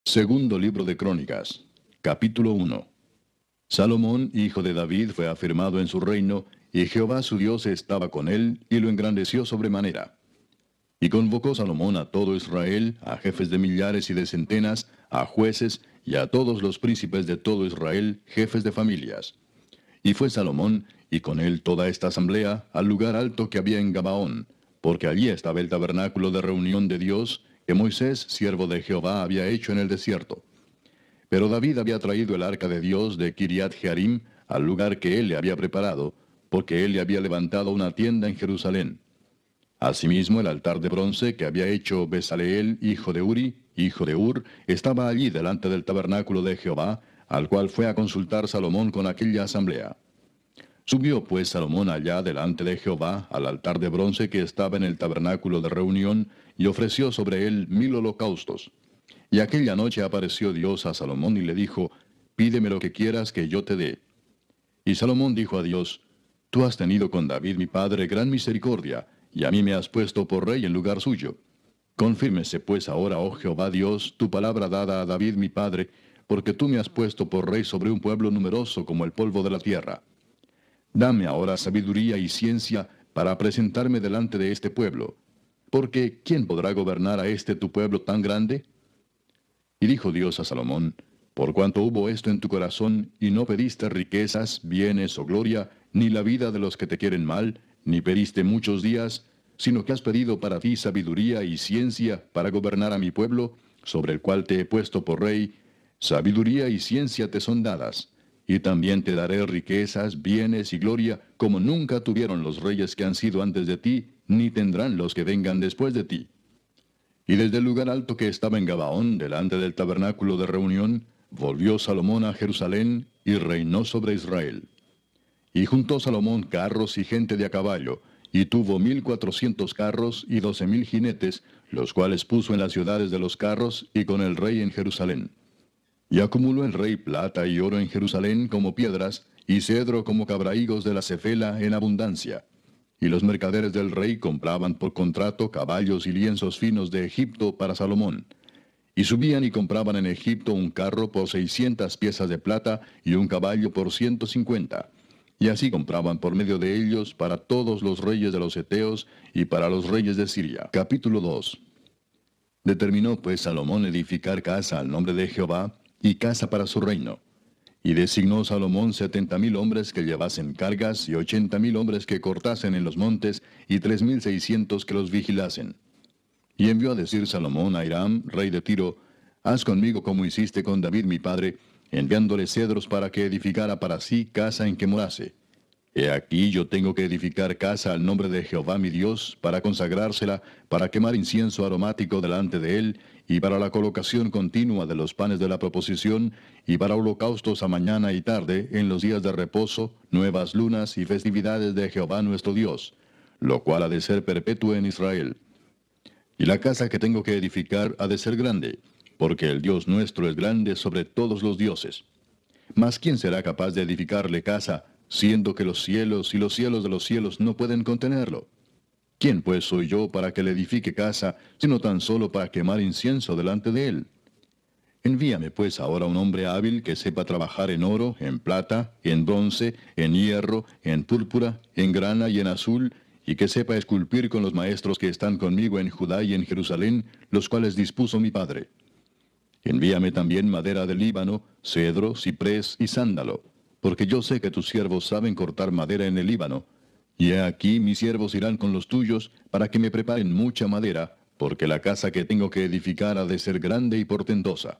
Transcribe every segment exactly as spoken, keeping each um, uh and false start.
Segundo libro de Crónicas, capítulo uno. Salomón, hijo de David, fue afirmado en su reino, y Jehová su Dios estaba con él, y lo engrandeció sobremanera. Y convocó Salomón a todo Israel, a jefes de millares y de centenas, a jueces, y a todos los príncipes de todo Israel, jefes de familias. Y fue Salomón, y con él toda esta asamblea, al lugar alto que había en Gabaón, porque allí estaba el tabernáculo de reunión de Dios, que Moisés, siervo de Jehová, había hecho en el desierto. Pero David había traído el arca de Dios de Kiriat Jearim al lugar que él le había preparado, porque él le había levantado una tienda en Jerusalén. Asimismo, el altar de bronce que había hecho Besaleel, hijo de Uri, hijo de Ur, estaba allí delante del tabernáculo de Jehová, al cual fue a consultar Salomón con aquella asamblea. Subió pues Salomón allá delante de Jehová al altar de bronce que estaba en el tabernáculo de reunión, y ofreció sobre él mil holocaustos. Y aquella noche apareció Dios a Salomón y le dijo, Pídeme lo que quieras que yo te dé. Y Salomón dijo a Dios, Tú has tenido con David mi padre gran misericordia, y a mí me has puesto por rey en lugar suyo. Confírmese pues ahora, oh Jehová Dios, tu palabra dada a David mi padre, porque tú me has puesto por rey sobre un pueblo numeroso como el polvo de la tierra. Dame ahora sabiduría y ciencia para presentarme delante de este pueblo, porque ¿quién podrá gobernar a este tu pueblo tan grande? Y dijo Dios a Salomón, Por cuanto hubo esto en tu corazón, y no pediste riquezas, bienes o gloria, ni la vida de los que te quieren mal, ni pediste muchos días, sino que has pedido para ti sabiduría y ciencia para gobernar a mi pueblo, sobre el cual te he puesto por rey, sabiduría y ciencia te son dadas. Y también te daré riquezas, bienes y gloria, como nunca tuvieron los reyes que han sido antes de ti, ni tendrán los que vengan después de ti. Y desde el lugar alto que estaba en Gabaón, delante del tabernáculo de reunión, volvió Salomón a Jerusalén y reinó sobre Israel. Y juntó Salomón carros y gente de a caballo, y tuvo mil cuatrocientos carros y doce mil jinetes, los cuales puso en las ciudades de los carros y con el rey en Jerusalén. Y acumuló el rey plata y oro en Jerusalén como piedras, y cedro como cabrahigos de la cefela en abundancia. Y los mercaderes del rey compraban por contrato caballos y lienzos finos de Egipto para Salomón. Y subían y compraban en Egipto un carro por seiscientas piezas de plata y un caballo por ciento cincuenta. Y así compraban por medio de ellos para todos los reyes de los Eteos y para los reyes de Siria. Capítulo dos. Determinó pues Salomón edificar casa al nombre de Jehová, y casa para su reino. Y designó Salomón setenta mil hombres que llevasen cargas, y ochenta mil hombres que cortasen en los montes, y tres mil seiscientos que los vigilasen. Y envió a decir Salomón a Hiram, rey de Tiro, Haz conmigo como hiciste con David mi padre, enviándole cedros para que edificara para sí casa en que morase. He aquí yo tengo que edificar casa al nombre de Jehová mi Dios, para consagrársela, para quemar incienso aromático delante de él, y para la colocación continua de los panes de la proposición, y para holocaustos a mañana y tarde, en los días de reposo, nuevas lunas y festividades de Jehová nuestro Dios, lo cual ha de ser perpetuo en Israel. Y la casa que tengo que edificar ha de ser grande, porque el Dios nuestro es grande sobre todos los dioses. Mas ¿quién será capaz de edificarle casa, siendo que los cielos y los cielos de los cielos no pueden contenerlo? ¿Quién pues soy yo para que le edifique casa, sino tan solo para quemar incienso delante de él? Envíame pues ahora un hombre hábil que sepa trabajar en oro, en plata, en bronce, en hierro, en púrpura, en grana y en azul, y que sepa esculpir con los maestros que están conmigo en Judá y en Jerusalén, los cuales dispuso mi padre. Envíame también madera del Líbano, cedro, ciprés y sándalo, porque yo sé que tus siervos saben cortar madera en el Líbano. Y he aquí mis siervos irán con los tuyos, para que me preparen mucha madera, porque la casa que tengo que edificar ha de ser grande y portentosa.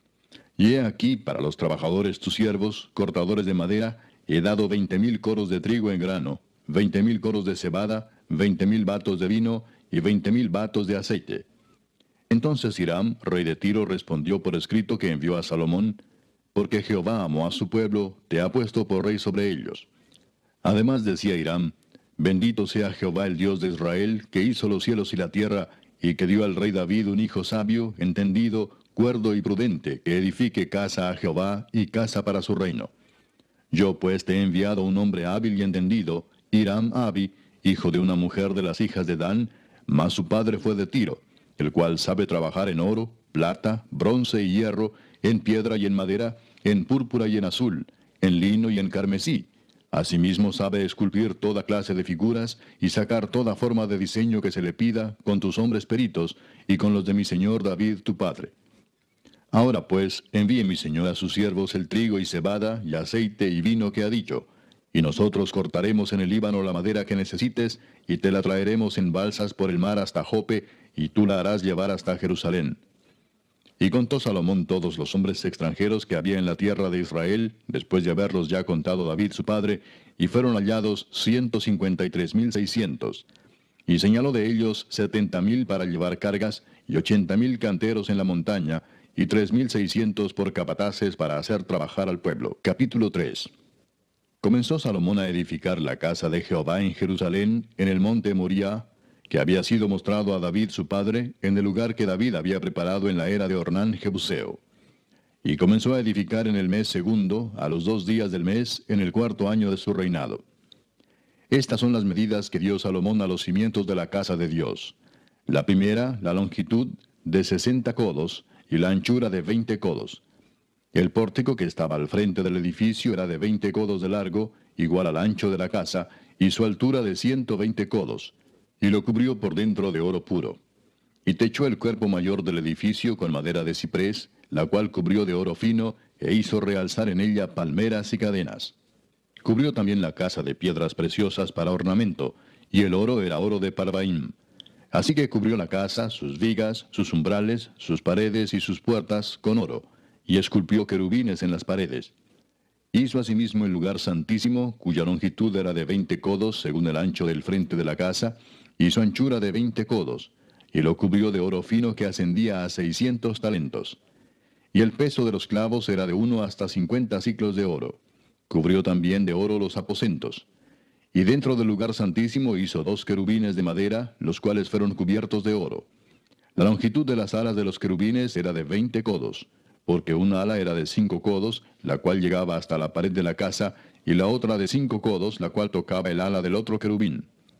Y he aquí para los trabajadores tus siervos, cortadores de madera, he dado veinte mil coros de trigo en grano, veinte mil coros de cebada, veinte mil batos de vino y veinte mil batos de aceite. Entonces Hiram, rey de Tiro, respondió por escrito que envió a Salomón, porque Jehová amó a su pueblo, te ha puesto por rey sobre ellos. Además decía Hiram, bendito sea Jehová el Dios de Israel, que hizo los cielos y la tierra, y que dio al rey David un hijo sabio, entendido, cuerdo y prudente, que edifique casa a Jehová y casa para su reino. Yo pues te he enviado un hombre hábil y entendido, Hiram Abi, hijo de una mujer de las hijas de Dan, mas su padre fue de Tiro. el cual sabe trabajar en oro, plata, bronce y hierro, en piedra y en madera, en púrpura y en azul, en lino y en carmesí. Asimismo sabe esculpir toda clase de figuras y sacar toda forma de diseño que se le pida con tus hombres peritos y con los de mi señor David tu padre. Ahora pues, envíe mi señor a sus siervos el trigo y cebada, y aceite y vino que ha dicho, y nosotros cortaremos en el Líbano la madera que necesites, y te la traeremos en balsas por el mar hasta Jope, y tú la harás llevar hasta Jerusalén. Y contó Salomón todos los hombres extranjeros que había en la tierra de Israel, después de haberlos ya contado David su padre, y fueron hallados ciento cincuenta y tres mil seiscientos. Y señaló de ellos setenta mil para llevar cargas, y ochenta mil canteros en la montaña, y tres mil seiscientos por capataces para hacer trabajar al pueblo. Capítulo tres. Comenzó Salomón a edificar la casa de Jehová en Jerusalén, en el monte Moriah, que había sido mostrado a David su padre, en el lugar que David había preparado en la era de Ornán Jebuseo. Y comenzó a edificar en el mes segundo, a los dos días del mes, en el cuarto año de su reinado. Estas son las medidas que dio Salomón a los cimientos de la casa de Dios. La primera, la longitud, de sesenta codos, y la anchura de veinte codos. El pórtico que estaba al frente del edificio era de veinte codos de largo, igual al ancho de la casa, y su altura de ciento veinte codos, y lo cubrió por dentro de oro puro. Y techó el cuerpo mayor del edificio con madera de ciprés, la cual cubrió de oro fino, e hizo realzar en ella palmeras y cadenas. Cubrió también la casa de piedras preciosas para ornamento, y el oro era oro de Parvaim. Así que cubrió la casa, sus vigas, sus umbrales, sus paredes y sus puertas con oro, y esculpió querubines en las paredes. Hizo asimismo el lugar santísimo, cuya longitud era de veinte codos según el ancho del frente de la casa, y su anchura de veinte codos, y lo cubrió de oro fino que ascendía a seiscientos talentos. Y el peso de los clavos era de uno hasta cincuenta siclos de oro. Cubrió también de oro los aposentos. Y dentro del lugar santísimo hizo dos querubines de madera, los cuales fueron cubiertos de oro. La longitud de las alas de los querubines era de veinte codos, porque una ala era de cinco codos, la cual llegaba hasta la pared de la casa, y la otra de cinco codos, la cual tocaba el ala del otro querubín.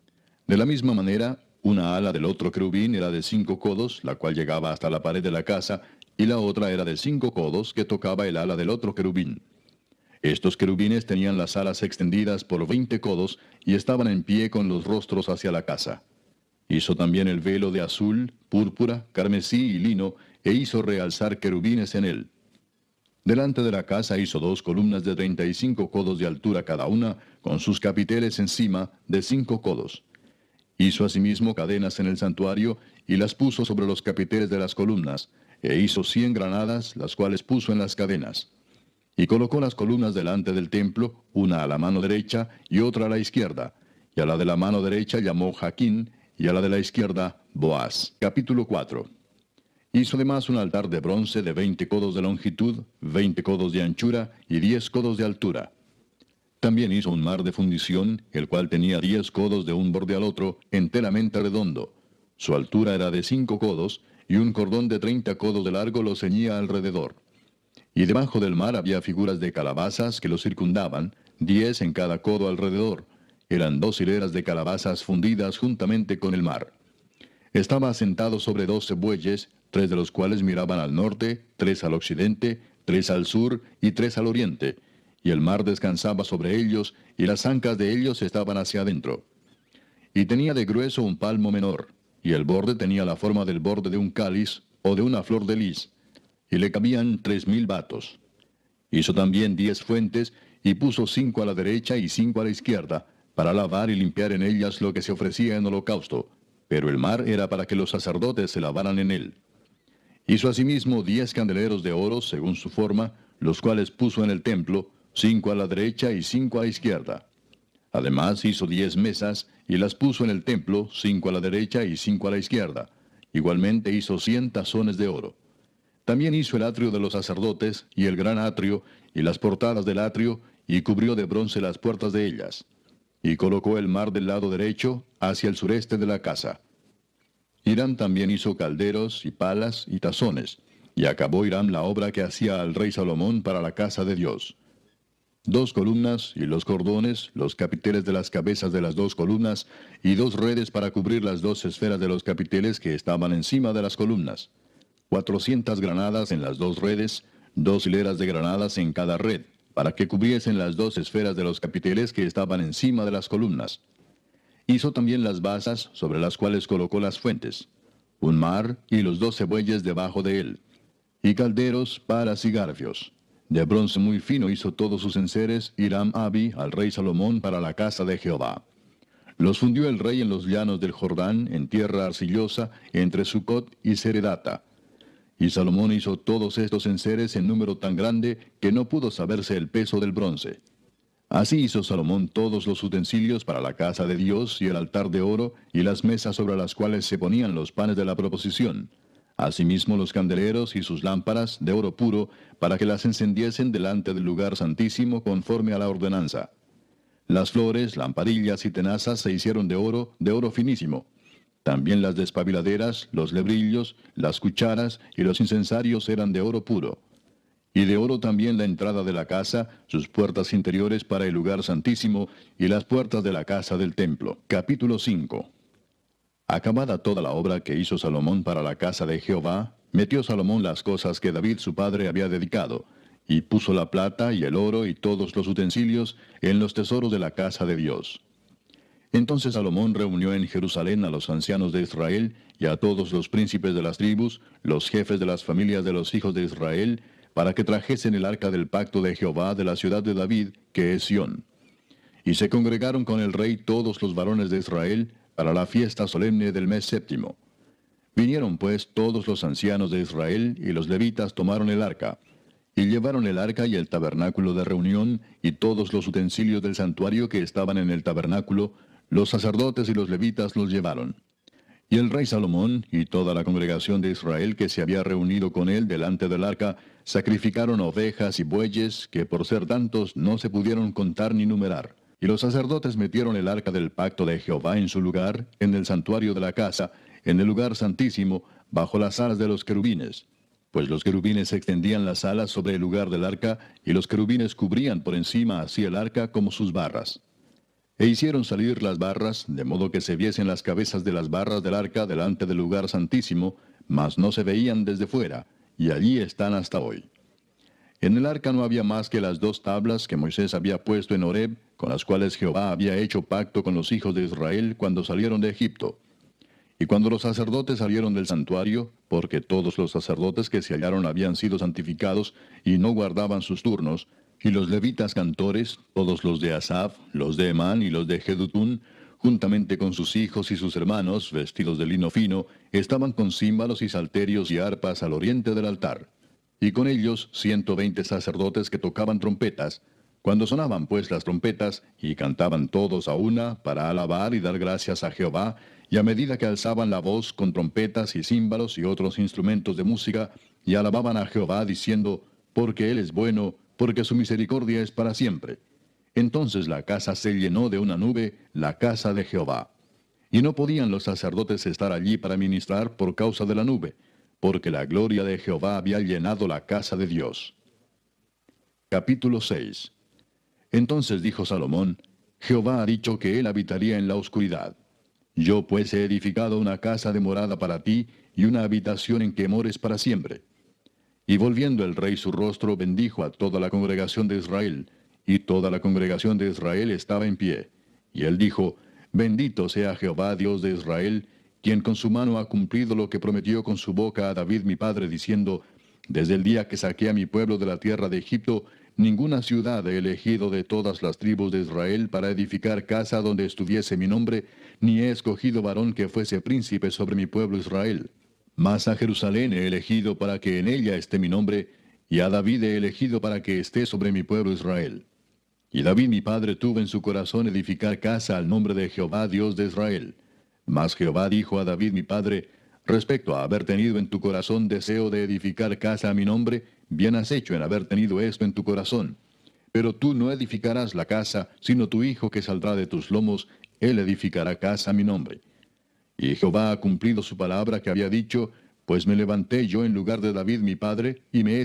De la misma manera, una ala del otro querubín era de cinco codos, la cual llegaba hasta la pared de la casa, y la otra era de cinco codos, que tocaba el ala del otro querubín. Estos querubines tenían las alas extendidas por veinte codos y estaban en pie con los rostros hacia la casa. Hizo también el velo de azul, púrpura, carmesí y lino, e hizo realzar querubines en él. Delante de la casa hizo dos columnas de treinta y cinco codos de altura cada una, con sus capiteles encima, de cinco codos. Hizo asimismo cadenas en el santuario, y las puso sobre los capiteles de las columnas, e hizo cien granadas, las cuales puso en las cadenas. Y colocó las columnas delante del templo, una a la mano derecha y otra a la izquierda, y a la de la mano derecha llamó Jaquín, y a la de la izquierda Boaz. Capítulo cuatro. Hizo además un altar de bronce de veinte codos de longitud, veinte codos de anchura y diez codos de altura. También hizo un mar de fundición, el cual tenía diez codos de un borde al otro, enteramente redondo. Su altura era de cinco codos, y un cordón de treinta codos de largo lo ceñía alrededor. Y debajo del mar había figuras de calabazas que lo circundaban, diez en cada codo alrededor. Eran dos hileras de calabazas fundidas juntamente con el mar. Estaba asentado sobre doce bueyes, tres de los cuales miraban al norte, tres al occidente, tres al sur y tres al oriente, y el mar descansaba sobre ellos, y las ancas de ellos estaban hacia adentro. Y tenía de grueso un palmo menor, y el borde tenía la forma del borde de un cáliz o de una flor de lis, y le cabían tres mil batos. Hizo también diez fuentes, y puso cinco a la derecha y cinco a la izquierda, para lavar y limpiar en ellas lo que se ofrecía en holocausto, pero el mar era para que los sacerdotes se lavaran en él. Hizo asimismo diez candeleros de oro según su forma, los cuales puso en el templo, cinco a la derecha y cinco a la izquierda. Además hizo diez mesas, y las puso en el templo, cinco a la derecha y cinco a la izquierda. Igualmente hizo cien tazones de oro. También hizo el atrio de los sacerdotes, y el gran atrio, y las portadas del atrio, y cubrió de bronce las puertas de ellas. Y colocó el mar del lado derecho, hacia el sureste de la casa. Hiram también hizo calderos, y palas, y tazones, y acabó Hiram la obra que hacía al rey Salomón para la casa de Dios. dos columnas y los cordones, los capiteles de las cabezas de las dos columnas, y dos redes para cubrir las dos esferas de los capiteles que estaban encima de las columnas. Cuatrocientas granadas en las dos redes, dos hileras de granadas en cada red, para que cubriesen las dos esferas de los capiteles que estaban encima de las columnas. Hizo también las basas sobre las cuales colocó las fuentes, un mar y los doce bueyes debajo de él, y calderos, paras y garfios. De bronce muy fino hizo todos sus enseres Hiram Abi al rey Salomón para la casa de Jehová. Los fundió el rey en los llanos del Jordán, en tierra arcillosa, entre Sucot y Seredata. Y Salomón hizo todos estos enseres en número tan grande que no pudo saberse el peso del bronce. Así hizo Salomón todos los utensilios para la casa de Dios y el altar de oro y las mesas sobre las cuales se ponían los panes de la proposición. Asimismo los candeleros y sus lámparas de oro puro para que las encendiesen delante del lugar santísimo conforme a la ordenanza. Las flores, lampadillas y tenazas se hicieron de oro, de oro finísimo. También las despabiladeras, los lebrillos, las cucharas y los incensarios eran de oro puro. Y de oro también la entrada de la casa, sus puertas interiores para el lugar santísimo, y las puertas de la casa del templo. Capítulo cinco. Acabada toda la obra que hizo Salomón para la casa de Jehová, metió Salomón las cosas que David su padre había dedicado, y puso la plata y el oro y todos los utensilios en los tesoros de la casa de Dios. Entonces Salomón reunió en Jerusalén a los ancianos de Israel y a todos los príncipes de las tribus, los jefes de las familias de los hijos de Israel, para que trajesen el arca del pacto de Jehová de la ciudad de David, que es Sión. Y se congregaron con el rey todos los varones de Israel para la fiesta solemne del mes séptimo. Vinieron pues todos los ancianos de Israel, y los levitas tomaron el arca, y llevaron el arca y el tabernáculo de reunión, y todos los utensilios del santuario que estaban en el tabernáculo, los sacerdotes y los levitas los llevaron. Y el rey Salomón y toda la congregación de Israel que se había reunido con él delante del arca, sacrificaron ovejas y bueyes, que por ser tantos no se pudieron contar ni numerar. Y los sacerdotes metieron el arca del pacto de Jehová en su lugar, en el santuario de la casa, en el lugar santísimo, bajo las alas de los querubines. Pues los querubines extendían las alas sobre el lugar del arca, y los querubines cubrían por encima así el arca como sus barras. E hicieron salir las barras, de modo que se viesen las cabezas de las barras del arca delante del lugar santísimo, mas no se veían desde fuera, y allí están hasta hoy. En el arca no había más que las dos tablas que Moisés había puesto en Horeb, con las cuales Jehová había hecho pacto con los hijos de Israel cuando salieron de Egipto. Y cuando los sacerdotes salieron del santuario, porque todos los sacerdotes que se hallaron habían sido santificados y no guardaban sus turnos, y los levitas cantores, todos los de Asaf, los de Emán y los de Jedutún, juntamente con sus hijos y sus hermanos, vestidos de lino fino, estaban con címbalos y salterios y arpas al oriente del altar. Y con ellos ciento veinte sacerdotes que tocaban trompetas. Cuando sonaban pues las trompetas, y cantaban todos a una, para alabar y dar gracias a Jehová, y a medida que alzaban la voz con trompetas y címbalos y otros instrumentos de música, y alababan a Jehová diciendo, porque Él es bueno, porque su misericordia es para siempre. Entonces la casa se llenó de una nube, la casa de Jehová. Y no podían los sacerdotes estar allí para ministrar por causa de la nube, porque la gloria de Jehová había llenado la casa de Dios. Capítulo seis. Entonces dijo Salomón, Jehová ha dicho que él habitaría en la oscuridad. Yo pues he edificado una casa de morada para ti, y una habitación en que mores para siempre. Y volviendo el rey su rostro, bendijo a toda la congregación de Israel, y toda la congregación de Israel estaba en pie. Y él dijo, bendito sea Jehová Dios de Israel, quien con su mano ha cumplido lo que prometió con su boca a David mi padre, diciendo, desde el día que saqué a mi pueblo de la tierra de Egipto, ninguna ciudad he elegido de todas las tribus de Israel para edificar casa donde estuviese mi nombre, ni he escogido varón que fuese príncipe sobre mi pueblo Israel. Mas a Jerusalén he elegido para que en ella esté mi nombre, y a David he elegido para que esté sobre mi pueblo Israel. Y David mi padre tuvo en su corazón edificar casa al nombre de Jehová Dios de Israel. Mas Jehová dijo a David mi padre, respecto a haber tenido en tu corazón deseo de edificar casa a mi nombre, bien has hecho en haber tenido esto en tu corazón. Pero tú no edificarás la casa, sino tu hijo que saldrá de tus lomos, él edificará casa a mi nombre. Y Jehová ha cumplido su palabra que había dicho, pues me levanté yo en lugar de David mi padre, y me he